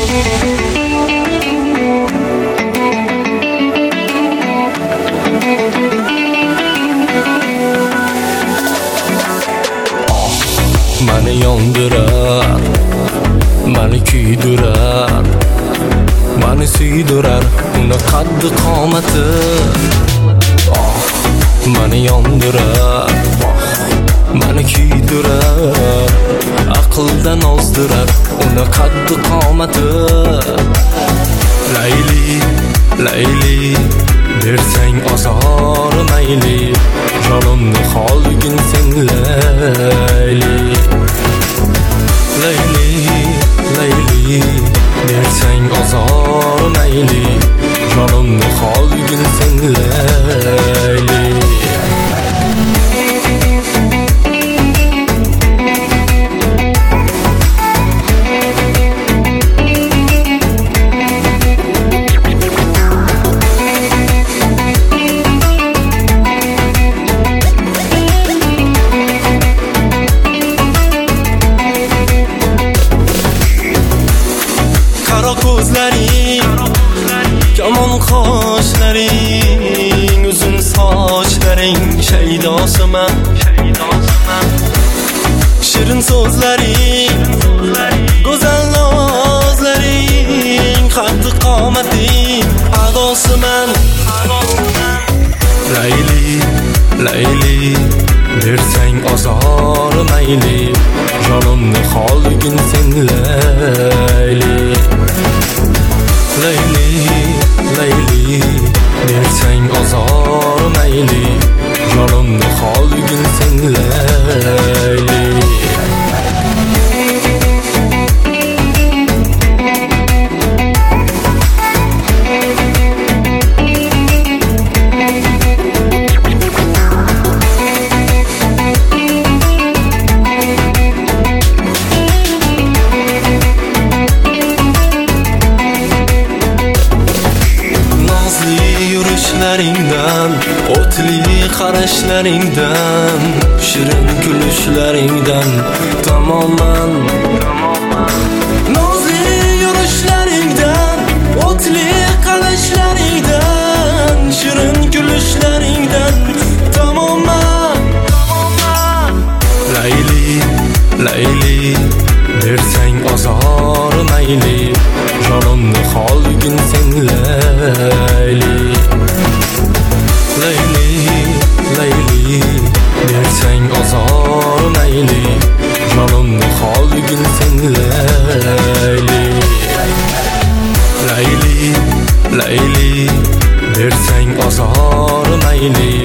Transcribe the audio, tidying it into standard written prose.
Mani yondirar, mani kuydirar, mani suydirar uni qaddi qomati. Mani yondirar, mani kuydirar, aqldan ozdirar uni qaddi qomati. Layli, layli, bersang ozor mayli, jonimni holgin sen layli. Layli, layli, bersang ozor mayli, jonimni holgin sen layli. Ko'zlaring, yomon qoshlaring, uzun sochlaring shaydosiman. Shirin so'zlaring, go'zal nozlaring, qaddi qomating adosiman. Layli, layli, bersang ozor mayli, jonimni holgin sen layli. Layli, layli, bersang ozor mayli, jonimni holgin sen layli. Yurishingdan, o'tli qarashlaringdan, shirin kulishlaringdan tamoman. Nozli yurishlaringdan, o'tli qarashlaringdan, shirin kulishlaringdan tamoman. Layli, layli, bersang ozor mayli, jonimni holgin sen layli. Layli, layli, bersang ozor mayli, jonimni holgin sen layli. Layli, layli, bersang ozor mayli,